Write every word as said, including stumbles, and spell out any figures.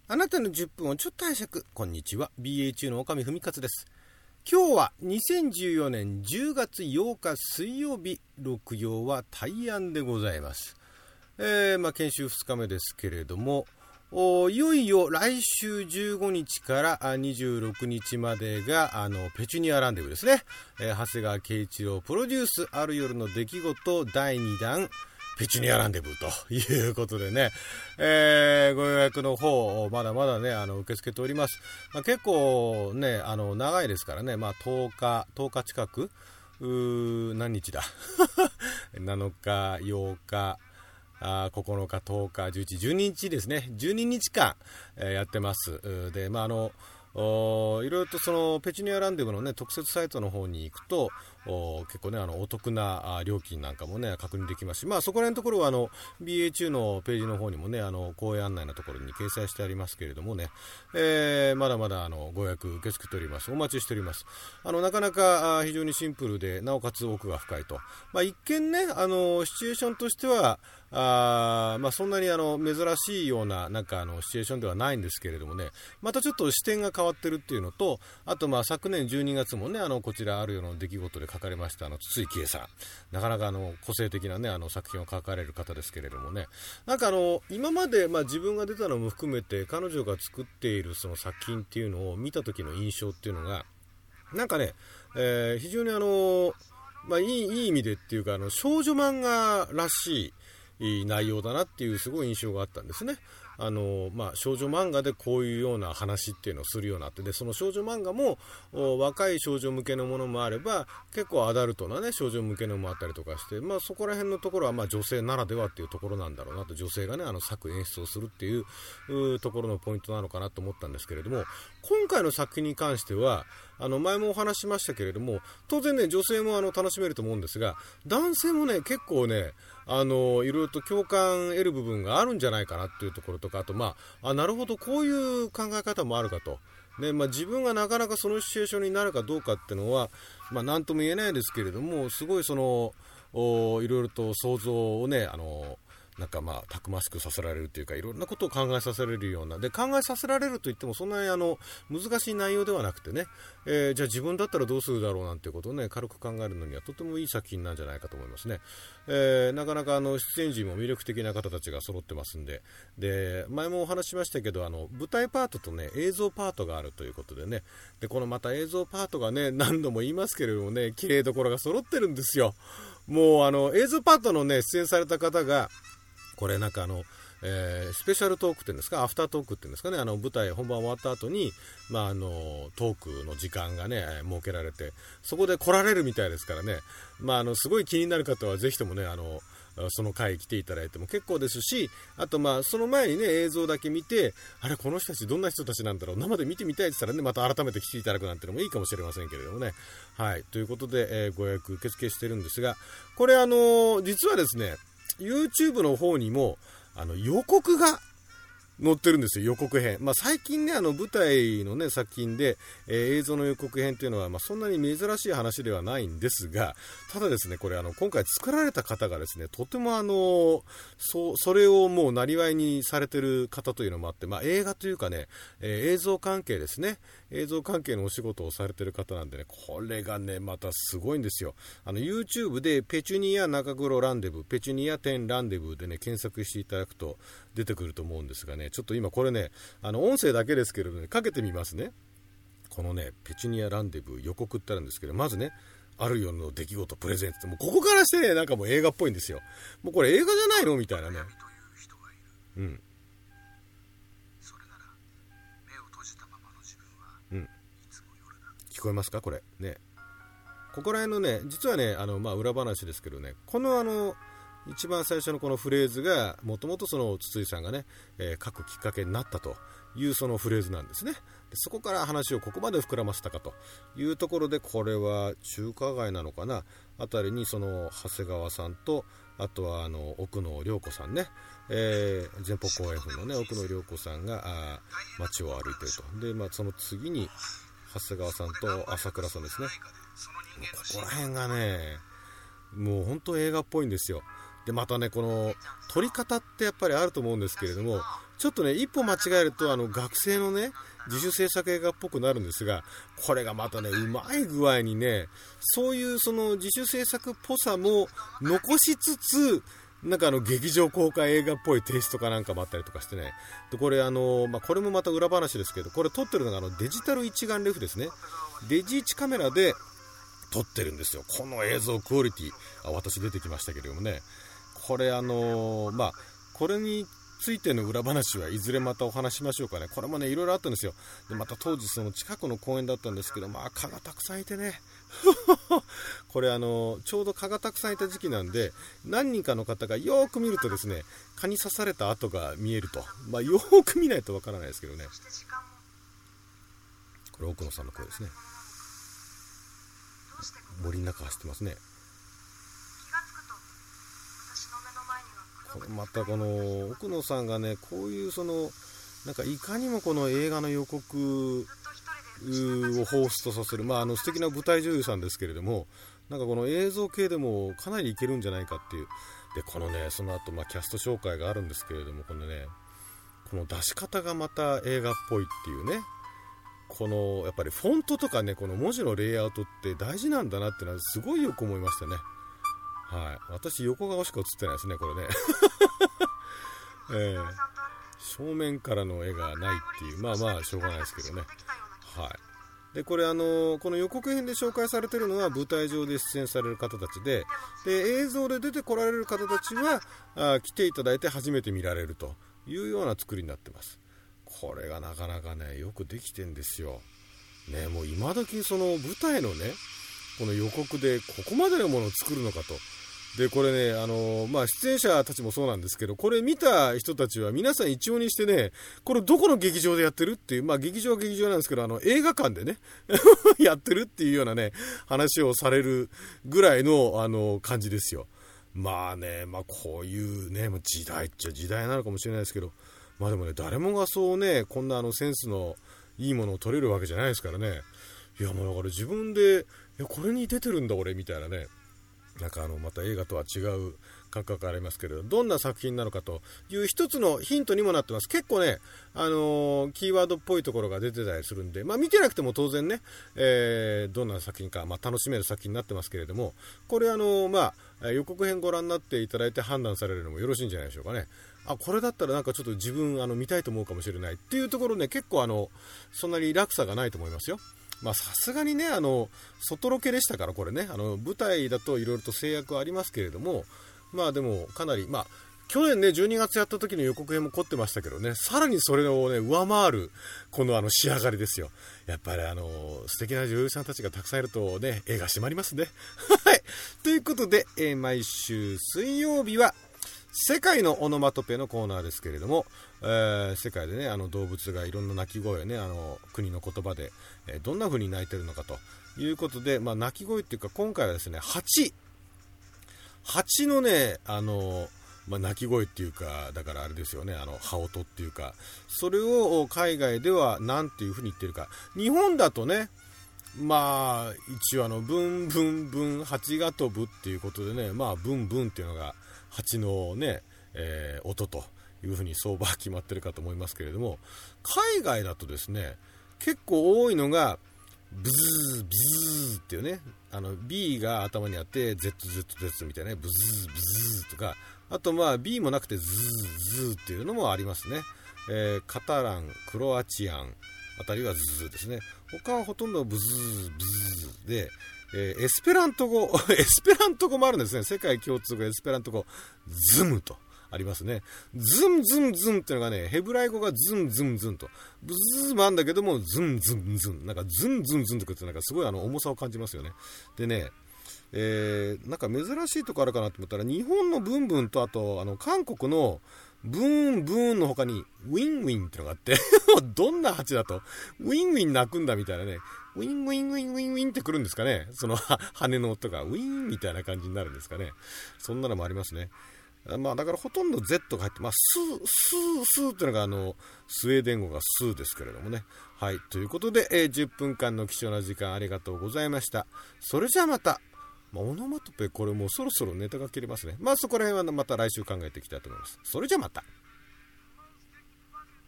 あなたのじゅっぷんをちょっと拝借。こんにちは、 ビーエー 中の岡見文勝です。今日はにせんじゅうよねんじゅうがつようか水曜日、六曜は大安でございます。えーまあ、研修ふつかめですけれども、おいよいよ来週じゅうごにちからにじゅうろくにちまでがあのペチュニアランデブーですね、えー、長谷川圭一郎プロデュースある夜の出来事だいにだんペチュニアランデブーということでね、えー、ご予約の方まだまだねあの受け付けております。まあ、結構ねあの長いですからね、まあ、とおかとおか近くうー何日だなのかようかあここのかとおかじゅういち、じゅうににちですね、じゅうににちかん、えー、やってます。でまああのおいろいろとそのペチュニアランデブのね特設サイトの方に行くとお結構ねあのお得な料金なんかもね確認できますし、まあそこら辺のところはあの ビーエー 中のページの方にもねあの講演案内のところに掲載してありますけれどもね、えー、まだまだあのご予約受け付けております。お待ちしております。あのなかなか非常にシンプルでなおかつ奥が深いと、まあ、一見ねあのシチュエーションとしてはあまあそんなにあの珍しいようななんかあのシチュエーションではないんですけれどもね、またちょっと視点が変わってるっていうのと、あとまあ昨年じゅうにがつもねあのこちらあるような出来事で書かれましたあの筒井喜恵さん、なかなかあの個性的なねあの作品を書かれる方ですけれどもね、なんかあの今までまあ自分が出たのも含めて彼女が作っているその作品っていうのを見た時の印象っていうのがなんかね、えー、非常にあのまあいい、いい意味でっていうかあの少女漫画らしいいい内容だなっていうすごい印象があったんですね。あのまあ、少女漫画でこういうような話っていうのをするようになって、でその少女漫画も若い少女向けのものもあれば結構アダルトな、ね、少女向けのもあったりとかして、まあ、そこら辺のところはまあ女性ならではっていうところなんだろうなと、女性がねあの作演出をするっていうところのポイントなのかなと思ったんですけれども、今回の作品に関してはあの前もお話しましたけれども、当然ね女性もあの楽しめると思うんですが、男性もね結構ねあのいろいろと共感得る部分があるんじゃないかなっていうところとか、あとまあ、あなるほどこういう考え方もあるかと、ねまあ、自分がなかなかそのシチュエーションになるかどうかっていうのは、まあ、何とも言えないですけれども、すごいそのいろいろと想像をねあのなんかまあたくましくさせられるというか、いろんなことを考えさせられるようなで、考えさせられるといってもそんなにあの難しい内容ではなくてね、えー、じゃあ自分だったらどうするだろうなんていうことをね軽く考えるのにはとてもいい作品なんじゃないかと思いますね。えー、なかなかあの出演陣も魅力的な方たちが揃ってますんで、で前もお話しましたけどあの舞台パートとね映像パートがあるということでね、でこのまた映像パートがね何度も言いますけれどもね綺麗どころが揃ってるんですよ。もうあの映像パートのね出演された方がこれなんかあの、えー、スペシャルトークっていうんですか、アフタートークっていうんですかね、あの舞台本番終わった後に、まあ、あのトークの時間がね設けられて、そこで来られるみたいですからね、まあ、あのすごい気になる方はぜひともねあのその回来ていただいても結構ですし、あとまあその前にね映像だけ見て、あれこの人たちどんな人たちなんだろう、生で見てみたいって言ったらねまた改めて来ていただくなんてのもいいかもしれませんけれどもね。はい、ということで、えー、ご予約受付してるんですが、これあのー、実はですね YouTube の方にもあの予告が載ってるんですよ、予告編。まあ、最近ねあの舞台のね作品で、えー、映像の予告編っていうのは、まあ、そんなに珍しい話ではないんですが、ただですねこれあの今回作られた方がですねとてもあの そ, それをもう生業にされてる方というのもあって、まあ、映画というかね、えー、映像関係ですね、映像関係のお仕事をされてる方なんでね、これがねまたすごいんですよ。あの YouTube でペチュニア中黒ランデブー、ペチュニア店ランデブーでね検索していただくと出てくると思うんですがね、ちょっと今これねあの音声だけですけれどねかけてみますね。このねペチュニアランデブー予告ってあるんですけど、まずねあるよの出来事プレゼントって、もうここからしてねなんかもう映画っぽいんですよ。もうこれ映画じゃないのみたいなね。うん。うん。聞こえますかこれね。ここら辺のね実はねあのまあ裏話ですけどね、このあの一番最初のこのフレーズがもともとその筒井さんがね、えー、書くきっかけになったというそのフレーズなんですね。でそこから話をここまで膨らませたかというところで、これは中華街なのかなあたりにその長谷川さんと、あとはあの奥野涼子さんね、えー、前方後円墳のね奥野涼子さんがあ街を歩いていると。で、まあ、その次に長谷川さんと朝倉さんですね。ここら辺がねもう本当映画っぽいんですよ。 でまたねこの撮り方ってやっぱりあると思うんですけれども、ちょっとね一歩間違えるとあの学生のね自主制作映画っぽくなるんですが、これがまたねうまい具合にねそういうその自主制作っぽさも残しつつ、なんかあの劇場公開映画っぽいテイストかなんかもあったりとかしてね、でこれあの、まあ、これもまた裏話ですけど、これ撮ってるのがあのデジタル一眼レフですね。デジいちカメラで撮ってるんですよ。この映像クオリティ、あ私出てきましたけれどもね、これあのまあこれについての裏話はいずれまたお話しましょうかね。これもねいろいろあったんですよ。でまた当時その近くの公園だったんですけど、まあ蚊がたくさんいてねこれあのちょうど蚊がたくさんいた時期なんで、何人かの方がよーく見るとですね蚊に刺された跡が見えると、まあよーく見ないとわからないですけどね。これ奥野さんの声ですね。森の中走ってますね。これまたこの奥野さんがねこういうそのなんかいかにもこの映画の予告を彷彿とさせる、まああの素敵な舞台女優さんですけれども、なんかこの映像系でもかなりいけるんじゃないかっていう。でこのねその後まあキャスト紹介があるんですけれども、このねこの出し方がまた映画っぽいっていうね、このやっぱりフォントとかねこの文字のレイアウトって大事なんだなっていうのはすごいよく思いましたね。はい、私横顔しか映ってないですねこれね、えー、正面からの絵がないっていう、まあまあしょうがないですけどね。はい、でこれあのこの予告編で紹介されているのは舞台上で出演される方たちで、で映像で出てこられる方たちはあ来ていただいて初めて見られるというような作りになってます。これがなかなかねよくできてんですよね。もう今時その舞台のねこの予告でここまでのものを作るのかと。でこれねあの、まあ、出演者たちもそうなんですけど、これ見た人たちは皆さん一様にしてね、これどこの劇場でやってるっていう、まあ劇場は劇場なんですけど、あの映画館でねやってるっていうようなね話をされるぐらいのあの感じですよ。まあね、まあこういうね時代っちゃ時代なのかもしれないですけど、まあでもね誰もがそうねこんなあのセンスのいいものを撮れるわけじゃないですからね。いやもうだから自分でいやこれに出てるんだ俺みたいなね、なんかあのまた映画とは違う感覚がありますけれど、どんな作品なのかという一つのヒントにもなってます。結構ね、あのー、キーワードっぽいところが出てたりするんで、まあ、見てなくても当然ね、えー、どんな作品か、まあ、楽しめる作品になってますけれども、これあのー、まあ、予告編ご覧になっていただいて判断されるのもよろしいんじゃないでしょうかね。あこれだったらなんかちょっと自分あの見たいと思うかもしれないっていうところね、結構あのそんなに落差がないと思いますよ。まあさすがにねあの外ロケでしたから、これねあの舞台だといろいろと制約はありますけれども、まあでもかなりまあ去年ねじゅうにがつやった時の予告編も凝ってましたけどね、さらにそれをね上回るこのあの仕上がりですよ。やっぱりあの素敵な女優さんたちがたくさんいるとね映画締まりますねはいということで、えー、毎週水曜日は世界のオノマトペのコーナーですけれども、えー、世界でねあの動物がいろんな鳴き声をねあの国の言葉で、えー、どんな風に鳴いてるのかということで、まあ、鳴き声っていうか今回はですね蜂蜂のねあの、まあ、鳴き声っていうかだからあれですよね、あの羽音っていうか、それを海外では何ていう風に言ってるか。日本だとねまあ一応あのブンブンブン蜂が飛ぶっていうことでね、まあブンブンっていうのが蜂のね、えー、音というふうに相場決まってるかと思いますけれども、海外だとですね結構多いのがブズーブズーっていうね、あの B が頭にあって ゼットゼットゼット みたいなね、ブズーブズーとか、あとまあ B もなくてズーズーっていうのもありますね。えー、カタラン、クロアチアンあたりはズーですね。他はほとんどブズーブズーで、えー、エスペラント語エスペラント語もあるんですね。世界共通語エスペラント語ズムとありますね。ズンズンズンっていうのがねヘブライ語がズンズンズンとブズーもあるんだけどもズンズンズンなんかズンズンズンってなんかすごいあの重さを感じますよね。でね、えー、なんか珍しいとこあるかなと思ったら日本のブンブンとあとあの韓国のブーンブーンの他にウィンウィンってのがあってどんな蜂だとウィンウィン鳴くんだみたいなね、ウィンウィンウィンウィンウィンってくるんですかね、その羽の音がウィンみたいな感じになるんですかね。そんなのもありますね。まあだからほとんど Z が入って、まあスースースーっていうのがあのスウェーデン語がスーですけれどもね。はいということで、えー、じゅっぷんかんの貴重な時間ありがとうございました。それじゃあまたまあ、オノマトペこれもうそろそろネタが切れますね。まあそこら辺はまた来週考えていきたいと思います。それじゃまた。